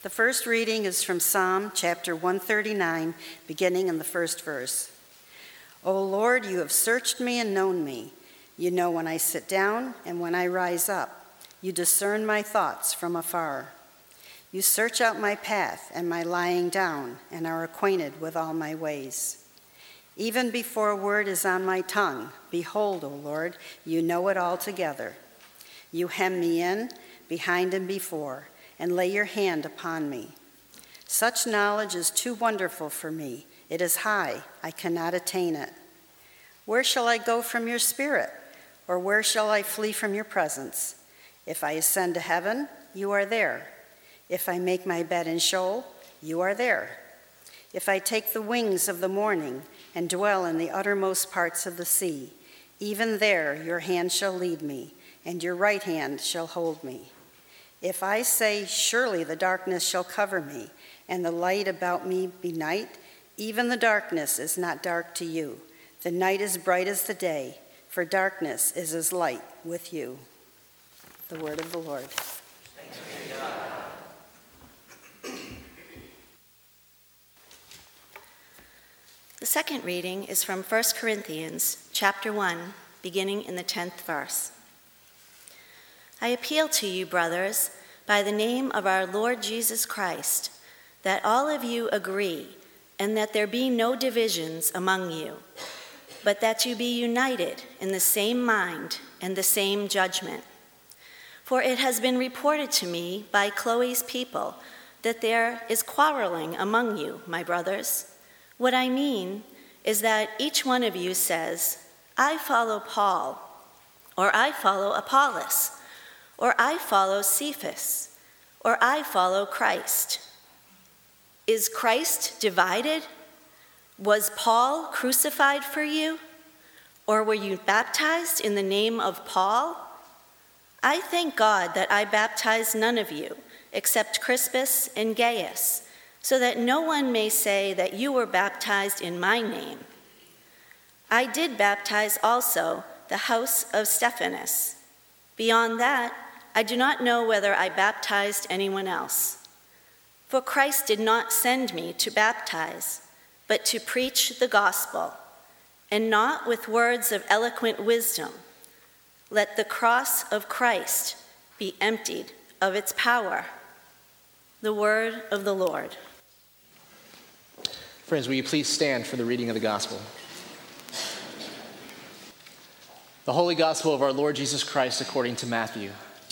The first reading is from Psalm chapter 139, beginning in the first verse. O Lord, you have searched me and known me. You know when I sit down and when I rise up. You discern my thoughts from afar. You search out my path and my lying down and are acquainted with all my ways. Even before a word is on my tongue, behold, O Lord, you know it altogether. You hem me in, behind and before, and lay your hand upon me. Such knowledge is too wonderful for me. It is high, I cannot attain it. Where shall I go from your spirit? Or where shall I flee from your presence? If I ascend to heaven, you are there. If I make my bed in Sheol, you are there. If I take the wings of the morning and dwell in the uttermost parts of the sea, even there your hand shall lead me, and your right hand shall hold me. If I say, surely the darkness shall cover me, and the light about me be night, even the darkness is not dark to you. The night is bright as the day, for darkness is as light with you. The word of the Lord. Thanks be to God. The second reading is from 1 Corinthians chapter 1, beginning in the 10th verse. I appeal to you, brothers, by the name of our Lord Jesus Christ, that all of you agree, and that there be no divisions among you, but that you be united in the same mind and the same judgment. For it has been reported to me by Chloe's people that there is quarreling among you, my brothers. What I mean is that each one of you says, I follow Paul, or I follow Apollos, or I follow Cephas, or I follow Christ. Is Christ divided? Was Paul crucified for you? Or were you baptized in the name of Paul? I thank God that I baptized none of you except Crispus and Gaius, so that no one may say that you were baptized in my name. I did baptize also the house of Stephanas. Beyond that, I do not know whether I baptized anyone else. For Christ did not send me to baptize, but to preach the gospel, and not with words of eloquent wisdom. Let the cross of Christ be emptied of its power. The word of the Lord. Friends, will you please stand for the reading of the gospel? The Holy Gospel of our Lord Jesus Christ according to Matthew.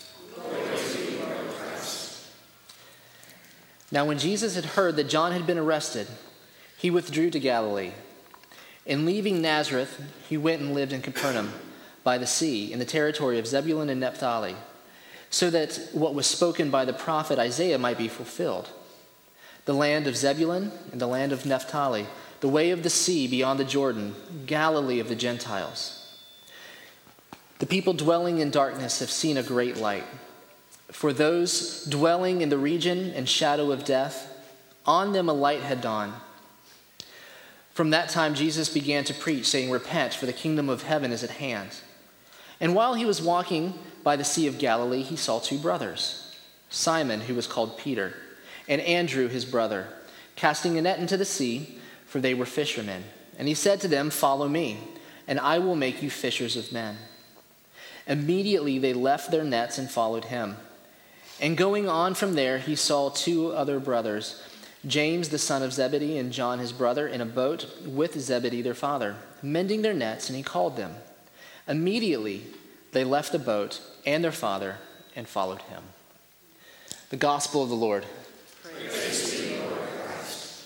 Now when Jesus had heard that John had been arrested, he withdrew to Galilee. And leaving Nazareth, he went and lived in Capernaum by the sea, in the territory of Zebulun and Naphtali, so that what was spoken by the prophet Isaiah might be fulfilled. The land of Zebulun and the land of Naphtali, the way of the sea beyond the Jordan, Galilee of the Gentiles. The people dwelling in darkness have seen a great light. For those dwelling in the region and shadow of death, on them a light had dawned. From that time Jesus began to preach, saying, Repent, for the kingdom of heaven is at hand. And while he was walking by the Sea of Galilee, he saw two brothers, Simon, who was called Peter, and Andrew, his brother, casting a net into the sea, for they were fishermen. And he said to them, Follow me, and I will make you fishers of men. Immediately they left their nets and followed him. And going on from there, he saw two other brothers, James the son of Zebedee and John his brother, in a boat with Zebedee their father, mending their nets, and he called them. Immediately they left the boat and their father and followed him. The gospel of the Lord. Praise to you, Lord Christ.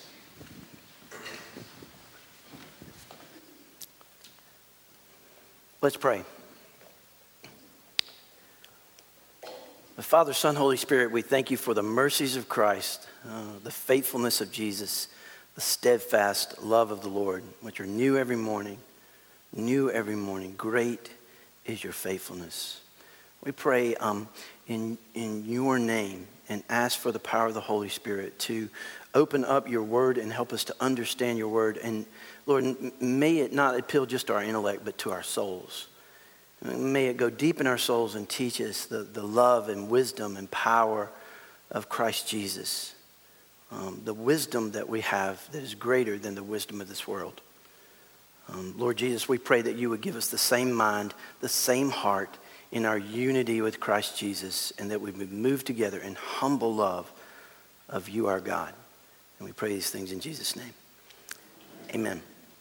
Let's pray. Father, Son, Holy Spirit, we thank you for the mercies of Christ, the faithfulness of Jesus, the steadfast love of the Lord, which are new every morning. Great is your faithfulness. We pray in your name and ask for the power of the Holy Spirit to open up your word and help us to understand your word. And Lord, may it not appeal just to our intellect, but to our souls. May it go deep in our souls and teach us the love and wisdom and power of Christ Jesus. The wisdom that we have that is greater than the wisdom of this world. Lord Jesus, we pray that you would give us the same mind, the same heart in our unity with Christ Jesus, and that we would move together in humble love of you, our God. And we pray these things in Jesus' name. Amen.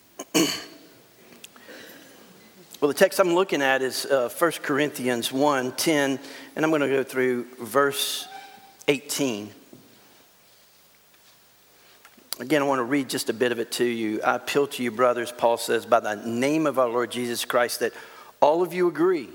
Well, the text I'm looking at is 1 Corinthians 1:10, and I'm going to go through verse 18. Again, I want to read just a bit of it to you. I appeal to you, brothers, Paul says, by the name of our Lord Jesus Christ, that all of you agree,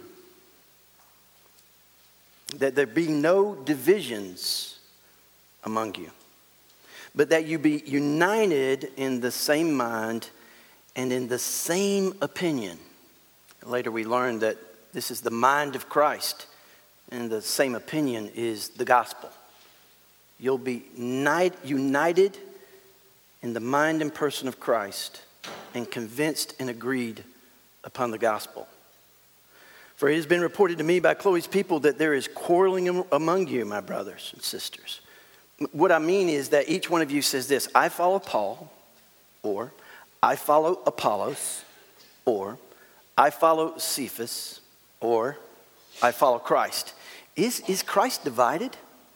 that there be no divisions among you, but that you be united in the same mind and in the same opinion. Later we learned that this is the mind of Christ, and the same opinion is the gospel. You'll be united in the mind and person of Christ, and convinced and agreed upon the gospel. For it has been reported to me by Chloe's people that there is quarreling among you, my brothers and sisters. What I mean is that each one of you says this: I follow Paul, or I follow Apollos, or I follow Cephas, or I follow Christ. Is Christ divided?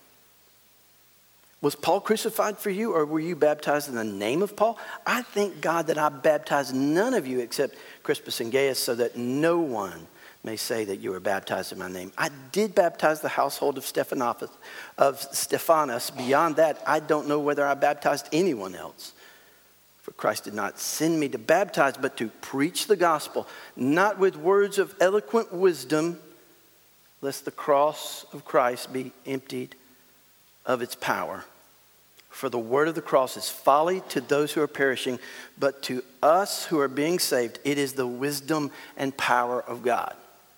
Was Paul crucified for you, or were you baptized in the name of Paul? I thank God that I baptized none of you except Crispus and Gaius, so that no one may say that you were baptized in my name. I did baptize the household of Stephanas. Beyond that, I don't know whether I baptized anyone else. For Christ did not send me to baptize, but to preach the gospel, not with words of eloquent wisdom, lest the cross of Christ be emptied of its power. For the word of the cross is folly to those who are perishing, but to us who are being saved, it is the wisdom and power of God.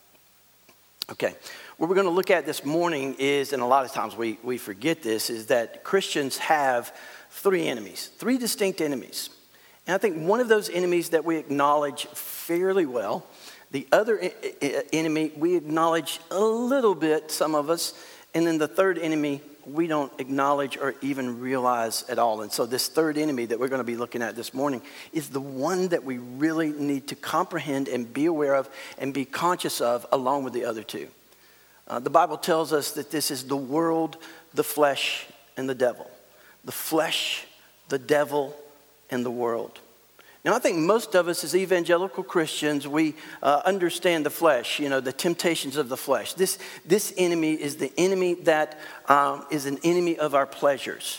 Okay, what we're going to look at this morning is, and a lot of times we forget this, is that Christians have three enemies, three distinct enemies. And I think one of those enemies that we acknowledge fairly well, the other enemy we acknowledge a little bit, some of us, and then the third enemy we don't acknowledge or even realize at all. And so this third enemy that we're going to be looking at this morning is the one that we really need to comprehend and be aware of and be conscious of along with the other two. The Bible tells us that this is the world, the flesh, and the devil. The flesh, the devil, and the world. Now, I think most of us as evangelical Christians, we understand the flesh, the temptations of the flesh. This enemy is the enemy that is an enemy of our pleasures.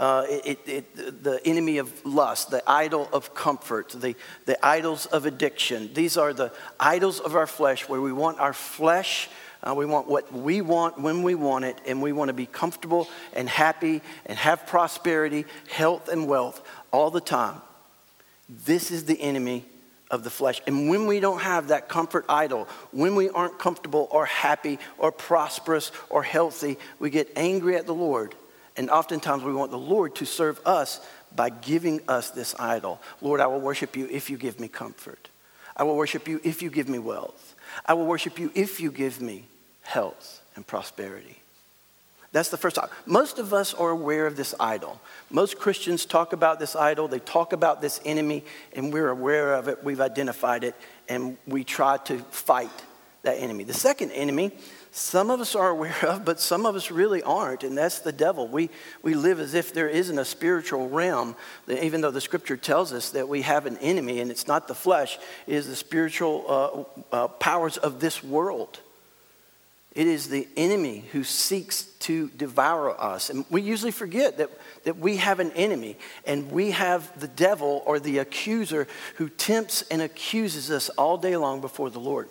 The enemy of lust, the idol of comfort, the idols of addiction. These are the idols of our flesh, where we want our flesh, we want what we want when we want it, and we want to be comfortable and happy and have prosperity, health, and wealth all the time. This is the enemy of the flesh. And when we don't have that comfort idol, when we aren't comfortable or happy or prosperous or healthy, we get angry at the Lord. And oftentimes we want the Lord to serve us by giving us this idol. Lord, I will worship you if you give me comfort. I will worship you if you give me wealth. I will worship you if you give me health and prosperity. That's the first idol. Most of us are aware of this idol. Most Christians talk about this idol. They talk about this enemy, and we're aware of it. We've identified it, and we try to fight that enemy. The second enemy, some of us are aware of, but some of us really aren't, and that's the devil. We live as if there isn't a spiritual realm, even though the scripture tells us that we have an enemy, and it's not the flesh, it is the spiritual powers of this world. It is the enemy who seeks to devour us. And we usually forget that we have an enemy, and we have the devil, or the accuser, who tempts and accuses us all day long before the Lord.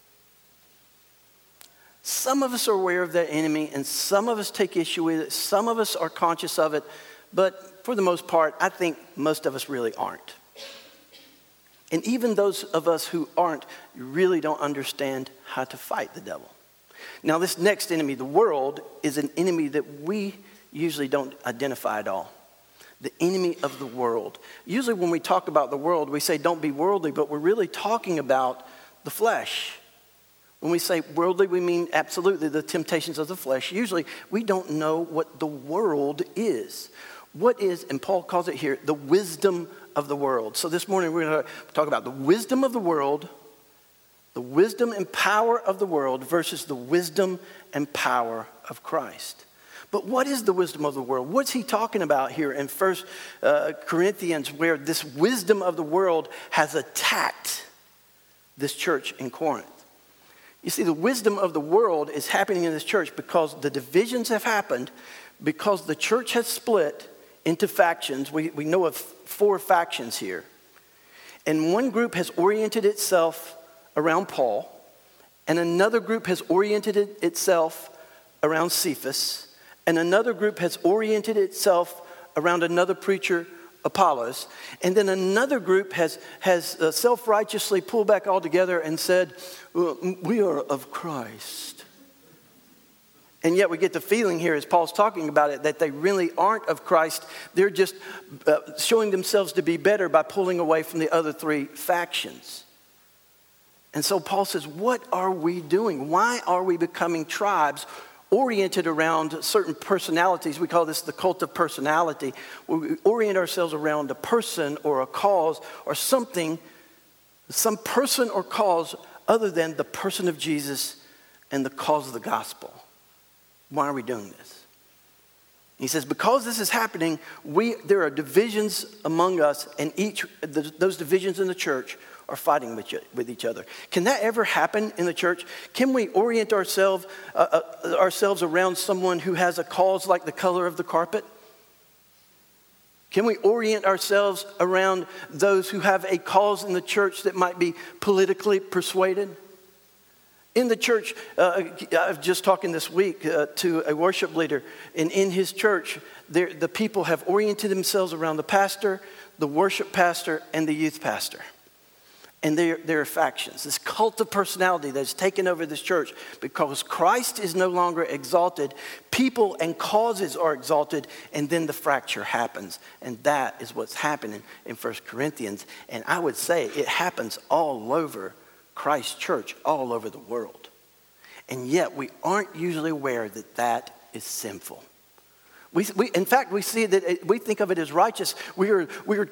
Some of us are aware of that enemy, and some of us take issue with it. Some of us are conscious of it, but for the most part, I think most of us really aren't. And even those of us who aren't really don't understand how to fight the devil. Now, this next enemy, the world, is an enemy that we usually don't identify at all. The enemy of the world. Usually when we talk about the world, we say don't be worldly, but we're really talking about the flesh. When we say worldly, we mean absolutely the temptations of the flesh. Usually, we don't know what the world is. What is, and Paul calls it here, the wisdom of the world. So this morning, we're going to talk about the wisdom of the world, the wisdom and power of the world versus the wisdom and power of Christ. But what is the wisdom of the world? What's he talking about here in 1 Corinthians, where this wisdom of the world has attacked this church in Corinth? You see, the wisdom of the world is happening in this church because the divisions have happened, because the church has split into factions. We know of 4 factions here. And one group has oriented itself around Paul, and another group has oriented itself around Cephas, and another group has oriented itself around another preacher, Apollos, and then another group has self-righteously pulled back all together and said, well, we are of Christ. And yet we get the feeling here as Paul's talking about it that they really aren't of Christ. They're just showing themselves to be better by pulling away from the other 3 factions. And so Paul says, what are we doing? Why are we becoming tribes oriented around certain personalities? We call this the cult of personality. We orient ourselves around a person or a cause or something, some person or cause other than the person of Jesus and the cause of the gospel. Why are we doing this? He says, because this is happening, there are divisions among us, and those divisions in the church are fighting with each other. Can that ever happen in the church? Can we orient ourselves around someone who has a cause like the color of the carpet? Can we orient ourselves around those who have a cause in the church that might be politically persuaded? In the church, I was just talking this week to a worship leader, and in his church, the people have oriented themselves around the pastor, the worship pastor, and the youth pastor. And there are factions, this cult of personality that's taken over this church because Christ is no longer exalted. People and causes are exalted, and then the fracture happens. And that is what's happening in 1 Corinthians. And I would say it happens all over Christ's church, all over the world. And yet we aren't usually aware that that is sinful. In fact, we see that we think of it as righteous. We're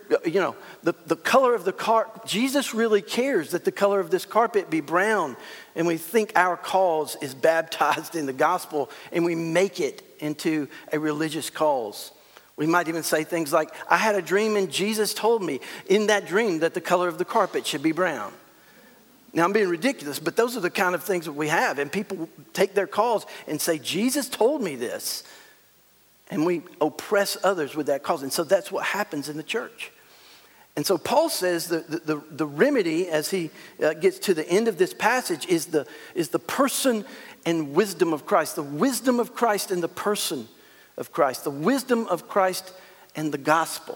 the color of the carpet. Jesus really cares that the color of this carpet be brown. And we think our cause is baptized in the gospel, and we make it into a religious cause. We might even say things like, I had a dream and Jesus told me in that dream that the color of the carpet should be brown. Now, I'm being ridiculous, but those are the kind of things that we have. And people take their cause and say, Jesus told me this. And we oppress others with that cause. And so that's what happens in the church. And so Paul says the remedy as he gets to the end of this passage is the person and wisdom of Christ. The wisdom of Christ and the person of Christ. The wisdom of Christ and the gospel.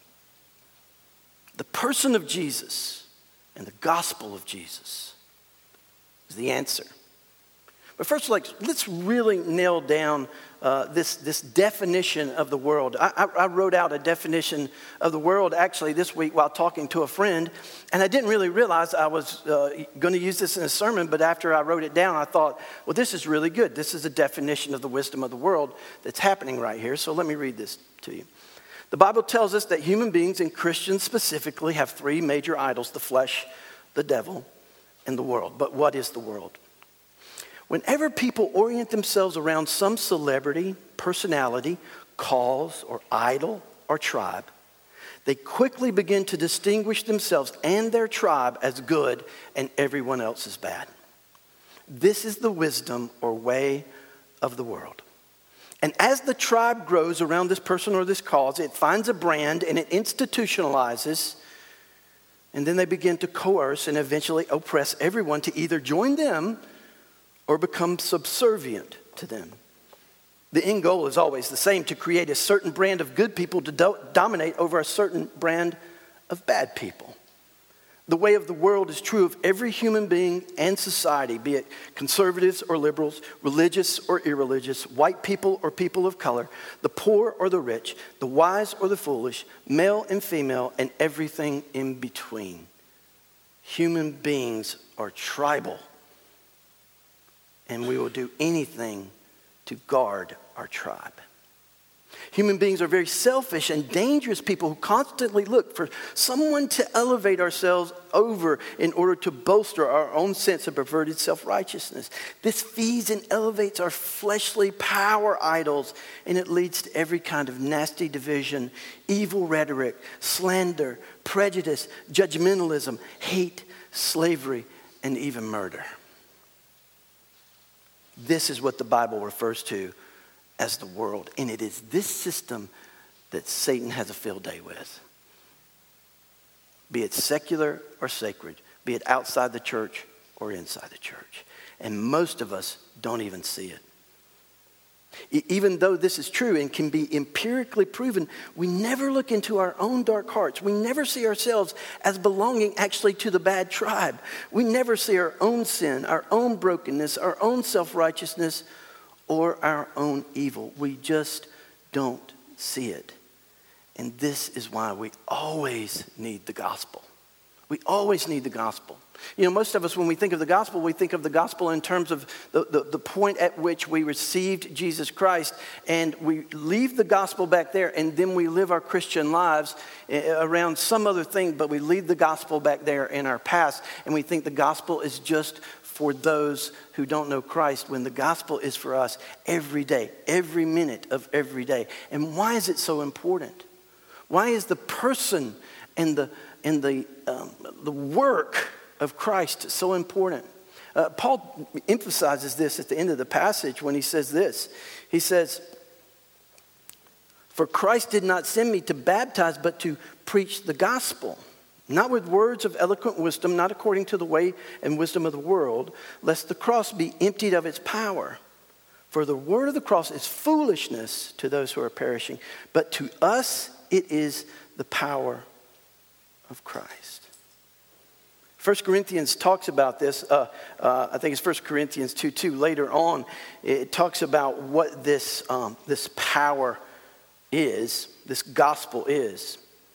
The person of Jesus and the gospel of Jesus is the answer. But first, let's really nail down this definition of the world. I wrote out a definition of the world actually this week while talking to a friend, and I didn't really realize I was going to use this in a sermon, but after I wrote it down, I thought, well, this is really good. This is a definition of the wisdom of the world that's happening right here, so let me read this to you. The Bible tells us that human beings, and Christians specifically, have 3 major idols: the flesh, the devil, and the world. But what is the world? Whenever people orient themselves around some celebrity, personality, cause, or idol, or tribe, they quickly begin to distinguish themselves and their tribe as good and everyone else as bad. This is the wisdom or way of the world. And as the tribe grows around this person or this cause, it finds a brand and it institutionalizes, and then they begin to coerce and eventually oppress everyone to either join them or become subservient to them. The end goal is always the same: to create a certain brand of good people to dominate over a certain brand of bad people. The way of the world is true of every human being and society, be it conservatives or liberals, religious or irreligious, white people or people of color, the poor or the rich, the wise or the foolish, male and female, and everything in between. Human beings are tribal and we will do anything to guard our tribe. Human beings are very selfish and dangerous people who constantly look for someone to elevate ourselves over in order to bolster our own sense of perverted self-righteousness. This feeds and elevates our fleshly power idols, and it leads to every kind of nasty division, evil rhetoric, slander, prejudice, judgmentalism, hate, slavery, and even murder. This is what the Bible refers to as the world. And it is this system that Satan has a field day with. Be it secular or sacred, be it outside the church or inside the church. And most of us don't even see it. Even though this is true and can be empirically proven, we never look into our own dark hearts. We never see ourselves as belonging actually to the bad tribe. We never see our own sin, our own brokenness, our own self-righteousness, or our own evil. We just don't see it. And this is why we always need the gospel. We always need the gospel. You know, most of us, when we think of the gospel, we think of the gospel in terms of the point at which we received Jesus Christ, and we leave the gospel back there, and then we live our Christian lives around some other thing, but we leave the gospel back there in our past, and we think the gospel is just for those who don't know Christ, when the gospel is for us every day, every minute of every day. And why is it so important? Why is the person and the work of Christ so important? Paul emphasizes this at the end of the passage when he says this. He says, "For Christ did not send me to baptize, but to preach the gospel. Not with words of eloquent wisdom, not according to the way and wisdom of the world, lest the cross be emptied of its power. For the word of the cross is foolishness to those who are perishing, but to us it is the power of Christ." 1 Corinthians talks about this. I think it's 1 Corinthians 2:2. Later on, it talks about what this power is, this gospel is.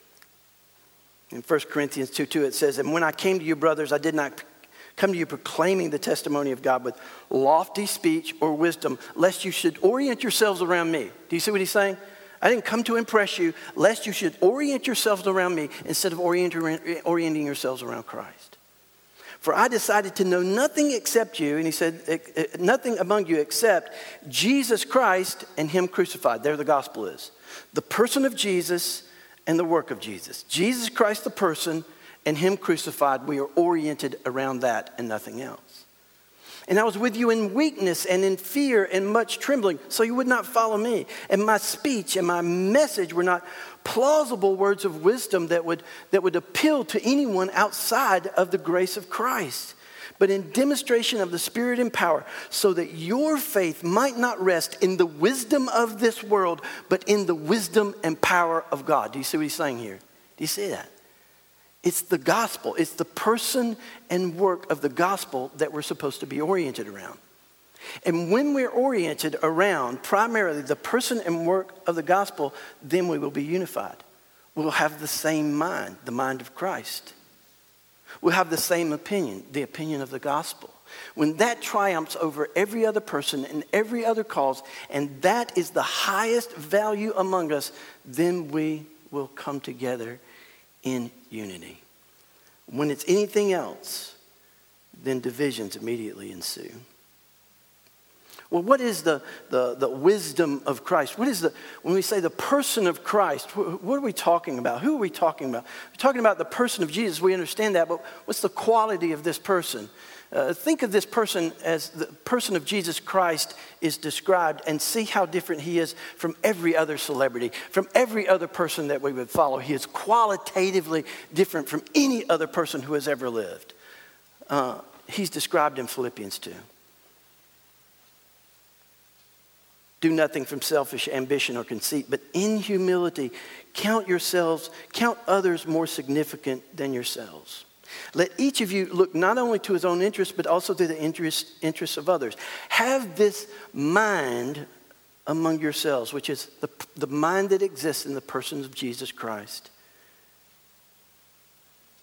In 1 Corinthians 2:2 it says, "And when I came to you, brothers, I did not come to you proclaiming the testimony of God with lofty speech or wisdom, lest you should orient yourselves around me." Do you see what he's saying? I didn't come to impress you, lest you should orient yourselves around me instead of orienting yourselves around Christ. "For I decided to know nothing except you," and he said, "nothing among you except Jesus Christ and him crucified." There the gospel is. The person of Jesus and the work of Jesus. Jesus Christ the person and him crucified. We are oriented around that and nothing else. "And I was with you in weakness and in fear and much trembling, so you would not follow me. And my speech and my message were not plausible words of wisdom that would appeal to anyone outside of the grace of Christ, but in demonstration of the Spirit and power, so that your faith might not rest in the wisdom of this world, but in the wisdom and power of God." Do you see what he's saying here? Do you see that? It's the gospel. It's the person and work of the gospel that we're supposed to be oriented around. And when we're oriented around primarily the person and work of the gospel, then we will be unified. We'll have the same mind, the mind of Christ. We'll have the same opinion, the opinion of the gospel. When that triumphs over every other person and every other cause, and that is the highest value among us, then we will come together in unity. When it's anything else, then divisions immediately ensue. Well, what is the wisdom of Christ? When we say the person of Christ, what are we talking about? Who are we talking about? We're talking about the person of Jesus. We understand that, but what's the quality of this person? Think of this person as the person of Jesus Christ is described, and see how different he is from every other celebrity, from every other person that we would follow. He is qualitatively different from any other person who has ever lived. He's described in Philippians 2. "Do nothing from selfish ambition or conceit, but in humility count others more significant than yourselves. Let each of you look not only to his own interests, but also to the interests of others. Have this mind among yourselves," which is the mind that exists in the person of Jesus Christ.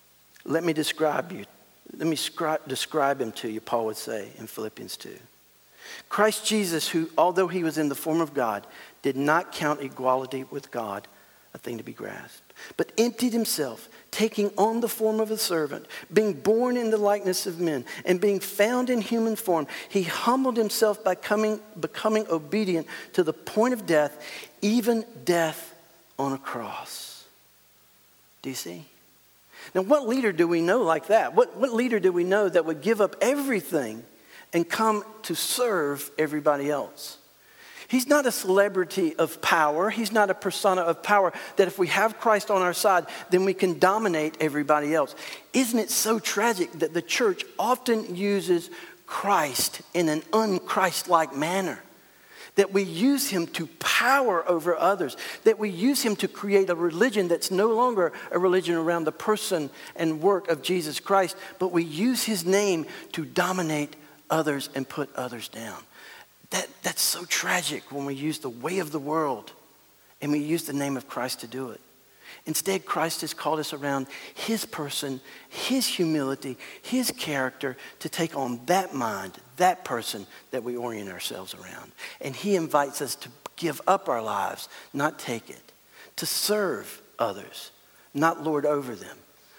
Let me describe him to you, Paul would say in Philippians 2. Christ Jesus, who, although he was in the form of God, did not count equality with God a thing to be grasped, but emptied himself, taking on the form of a servant, being born in the likeness of men, and being found in human form, he humbled himself by becoming obedient to the point of death, even death on a cross. Do you see? Now, what leader do we know like that? What leader do we know that would give up everything and come to serve everybody else? He's not a celebrity of power. He's not a persona of power that if we have Christ on our side, then we can dominate everybody else. Isn't it so tragic that the church often uses Christ in an un-Christ-like manner? That we use him to power over others. That we use him to create a religion that's no longer a religion around the person and work of Jesus Christ, but we use his name to dominate others and put others down. That's so tragic when we use the way of the world and we use the name of Christ to do it. Instead, Christ has called us around his person, his humility, his character to take on that mind, that person that we orient ourselves around. And he invites us to give up our lives, not take it. To serve others, not lord over them.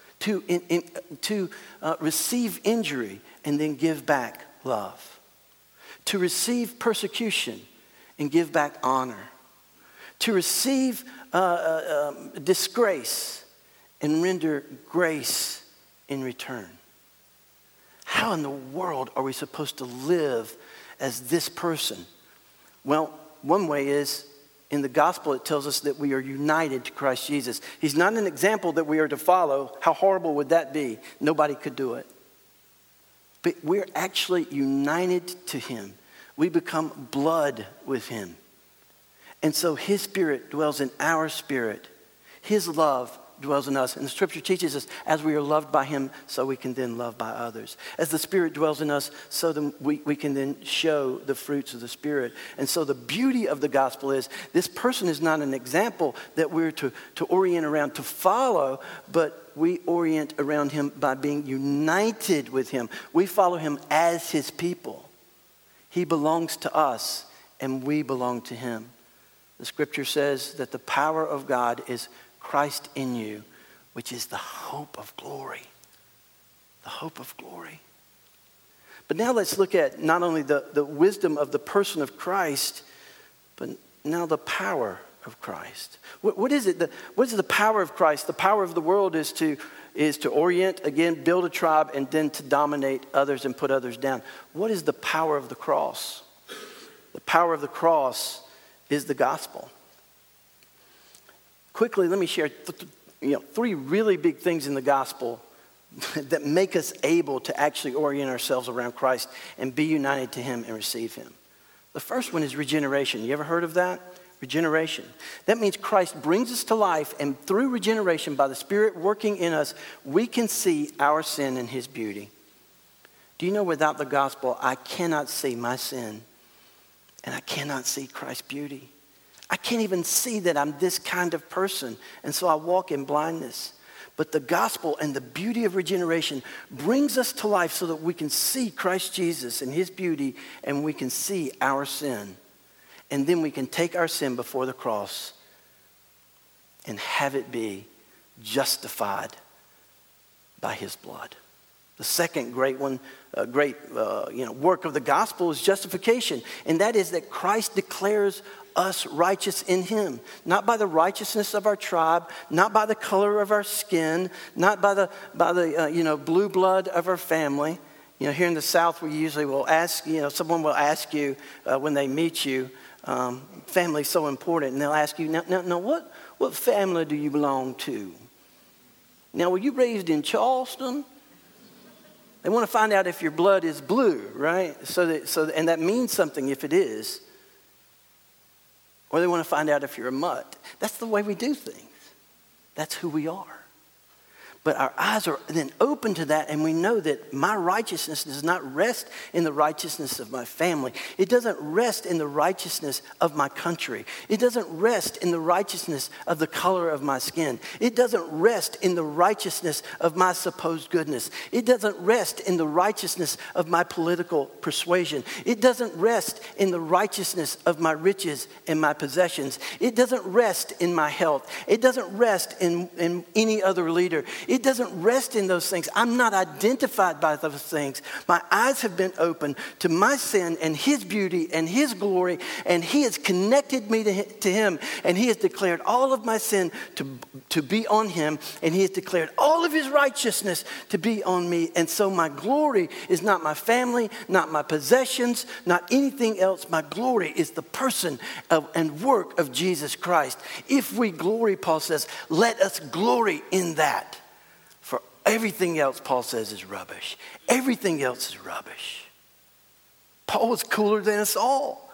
To receive injury and then give back love. To receive persecution and give back honor. To receive disgrace and render grace in return. How in the world are we supposed to live as this person? Well, one way is in the gospel it tells us that we are united to Christ Jesus. He's not an example that we are to follow. How horrible would that be? Nobody could do it. But we're actually united to him. We become blood with him. And so his spirit dwells in our spirit. His love dwells in us. And the scripture teaches us as we are loved by him, so we can then love by others. As the spirit dwells in us, so then we can then show the fruits of the spirit. And so the beauty of the gospel is this person is not an example that we're to orient around, to follow, but we orient around him by being united with him. We follow him as his people. He belongs to us and we belong to him. The scripture says that the power of God is Christ in you, which is the hope of glory. The hope of glory. But now let's look at not only the wisdom of the person of Christ, but now the power of Christ. What is it? What is the power of Christ? The power of the world is to orient, again, build a tribe, and then to dominate others and put others down. What is the power of the cross? The power of the cross is the gospel. Quickly, let me share three really big things in the gospel that make us able to actually orient ourselves around Christ and be united to him and receive him. The first one is regeneration. You ever heard of that? Regeneration. That means Christ brings us to life, and through regeneration, by the Spirit working in us, we can see our sin and his beauty. Do you know without the gospel, I cannot see my sin, and I cannot see Christ's beauty. I can't even see that I'm this kind of person, and so I walk in blindness. But the gospel and the beauty of regeneration brings us to life so that we can see Christ Jesus and his beauty, and we can see our sin. And then we can take our sin before the cross and have it be justified by his blood. The second great work of the gospel is justification. And that is that Christ declares us righteous in him. Not by the righteousness of our tribe, not by the color of our skin, not by the blue blood of our family. Here in the South, we usually will ask, someone will ask you when they meet you, family's so important, and they'll ask you, now what family do you belong to? Now, were you raised in Charleston? They want to find out if your blood is blue, right? And that means something if it is. Or they want to find out if you're a mutt. That's the way we do things. That's who we are. But our eyes are then open to that, and we know that my righteousness does not rest in the righteousness of my family. It doesn't rest in the righteousness of my country. It doesn't rest in the righteousness of the color of my skin. It doesn't rest in the righteousness of my supposed goodness. It doesn't rest in the righteousness of my political persuasion. It doesn't rest in the righteousness of my riches and my possessions. It doesn't rest in my health. It doesn't rest in any other leader. It doesn't rest in those things. I'm not identified by those things. My eyes have been opened to my sin and his beauty and his glory, and he has connected me to him, and he has declared all of my sin to be on him, and he has declared all of his righteousness to be on me. And so my glory is not my family, not my possessions, not anything else. My glory is the person and work of Jesus Christ. If we glory, Paul says, let us glory in that. For everything else, Paul says, is rubbish. Everything else is rubbish. Paul was cooler than us all.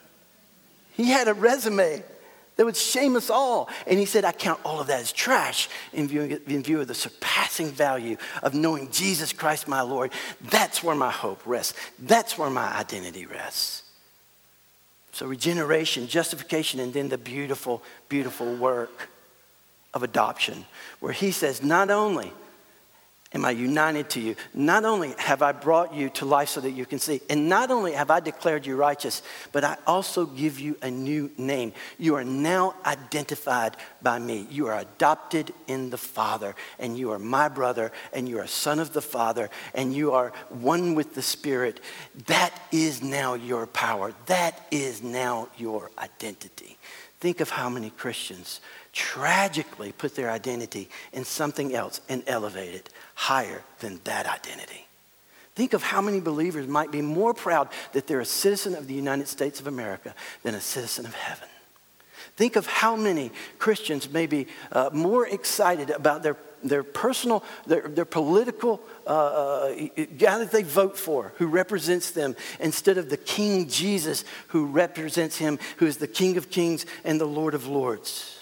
He had a resume that would shame us all. And he said, I count all of that as trash in view of the surpassing value of knowing Jesus Christ, my Lord. That's where my hope rests. That's where my identity rests. So regeneration, justification, and then the beautiful, beautiful work of adoption, where he says, not only am I united to you, not only have I brought you to life so that you can see, and not only have I declared you righteous, but I also give you a new name. You are now identified by me. You are adopted in the Father, and you are my brother, and you are a son of the Father, and you are one with the Spirit. That is now your power. That is now your identity. Think of how many Christians tragically put their identity in something else and elevate it higher than that identity. Think of how many believers might be more proud that they're a citizen of the United States of America than a citizen of heaven. Think of how many Christians may be more excited about their personal, their political guy that they vote for, who represents them, instead of the King Jesus, who represents him, who is the King of Kings and the Lord of Lords.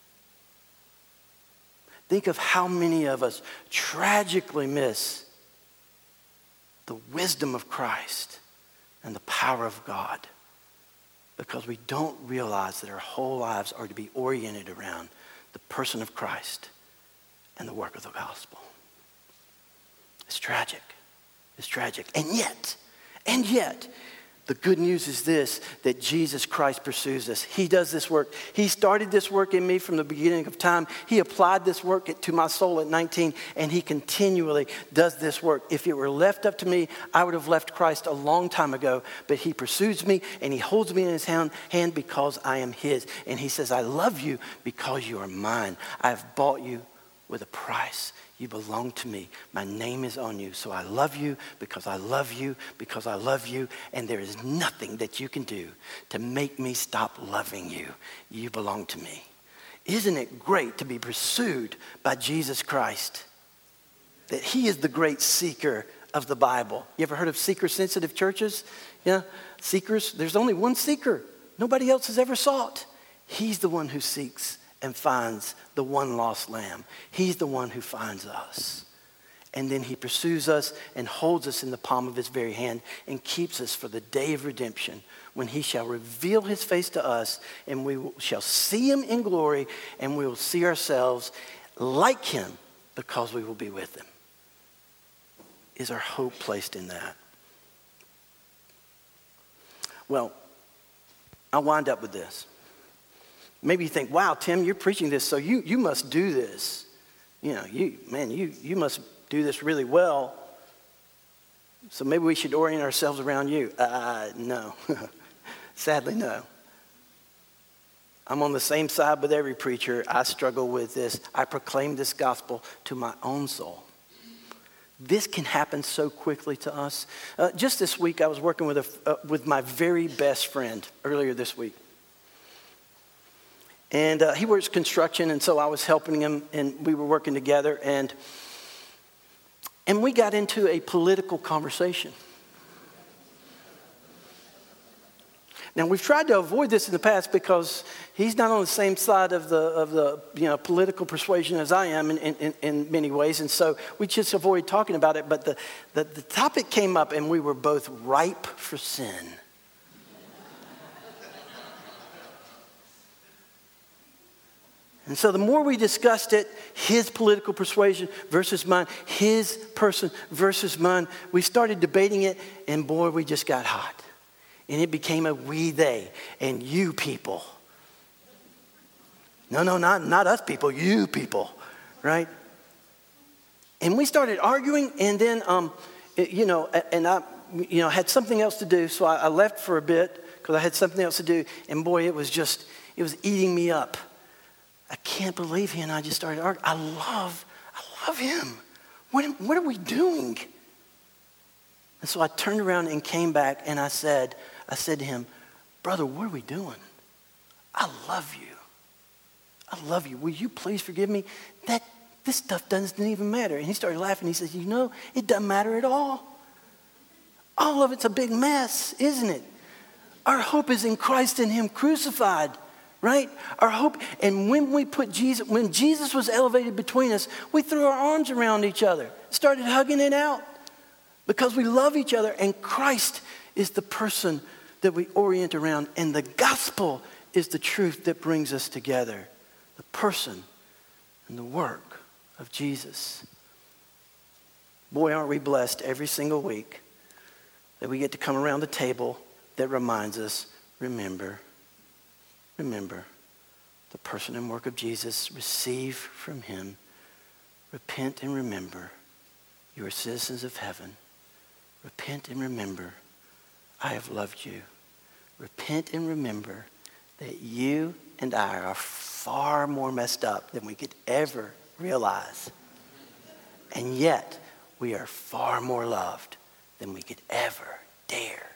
Think of how many of us tragically miss the wisdom of Christ and the power of God because we don't realize that our whole lives are to be oriented around the person of Christ and the work of the gospel. It's tragic. It's tragic. And yet, the good news is this, that Jesus Christ pursues us. He does this work. He started this work in me from the beginning of time. He applied this work to my soul at 19, and he continually does this work. If it were left up to me, I would have left Christ a long time ago, but he pursues me, and he holds me in his hand because I am his. And he says, I love you because you are mine. I have bought you with a price. You belong to me. My name is on you. So I love you because I love you because I love you. And there is nothing that you can do to make me stop loving you. You belong to me. Isn't it great to be pursued by Jesus Christ? That he is the great seeker of the Bible. You ever heard of seeker-sensitive churches? Yeah, seekers. There's only one seeker. Nobody else has ever sought. He's the one who seeks and finds the one lost lamb. He's the one who finds us. And then he pursues us and holds us in the palm of his very hand and keeps us for the day of redemption, when he shall reveal his face to us and we shall see him in glory, and we will see ourselves like him because we will be with him. Is our hope placed in that? Well, I'll wind up with this. Maybe you think, wow, Tim, you're preaching this, so you must do this. You know, you must do this really well. So maybe we should orient ourselves around you. No. Sadly, no. I'm on the same side with every preacher. I struggle with this. I proclaim this gospel to my own soul. This can happen so quickly to us. Just this week, I was working with my very best friend earlier this week. And he works construction, and so I was helping him, and we were working together, and we got into a political conversation. Now, we've tried to avoid this in the past because he's not on the same side of the political persuasion as I am in many ways, and so we just avoid talking about it. But the topic came up, and we were both ripe for sin. And so the more we discussed it, his political persuasion versus mine, his person versus mine, we started debating it, and boy, we just got hot. And it became a we, they, and you people. No, not us people, you people, right? And we started arguing, and then, I had something else to do, so I left for a bit because I had something else to do, and boy, it was eating me up. I can't believe he and I just started arguing. I love him. What are we doing? And so I turned around and came back, and I said to him, brother, what are we doing? I love you. I love you. Will you please forgive me? This stuff doesn't even matter. And he started laughing. He says, it doesn't matter at all. All of it's a big mess, isn't it? Our hope is in Christ and him crucified, right? Our hope, and when Jesus was elevated between us, we threw our arms around each other, started hugging it out because we love each other, and Christ is the person that we orient around, and the gospel is the truth that brings us together. The person and the work of Jesus. Boy, aren't we blessed every single week that we get to come around the table that reminds us, remember the person and work of Jesus, receive from him, repent and remember, you are citizens of heaven. Repent and remember, I have loved you. Repent and remember that you and I are far more messed up than we could ever realize. And yet, we are far more loved than we could ever dare